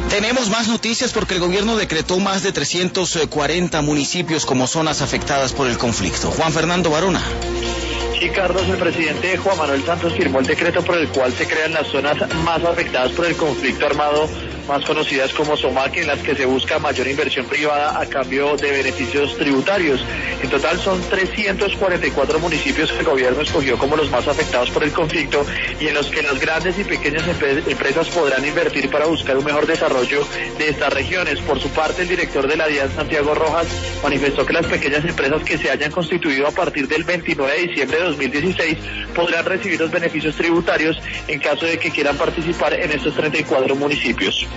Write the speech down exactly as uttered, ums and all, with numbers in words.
Tenemos más noticias porque el gobierno decretó más de trescientos cuarenta municipios como zonas afectadas por el conflicto. Juan Fernando Varona. Sí, Carlos, el presidente Juan Manuel Santos firmó el decreto por el cual se crean las zonas más afectadas por el conflicto armado, más conocidas como SOMAC, en las que se busca mayor inversión privada a cambio de beneficios tributarios. En total son trescientos cuarenta y cuatro municipios que el gobierno escogió como los más afectados por el conflicto y en los que las grandes y pequeñas empresas podrán invertir para buscar un mejor desarrollo de estas regiones. Por su parte, el director de la DIAN, Santiago Rojas, manifestó que las pequeñas empresas que se hayan constituido a partir del veintinueve de diciembre de dos mil dieciséis podrán recibir los beneficios tributarios en caso de que quieran participar en estos treinta y cuatro municipios.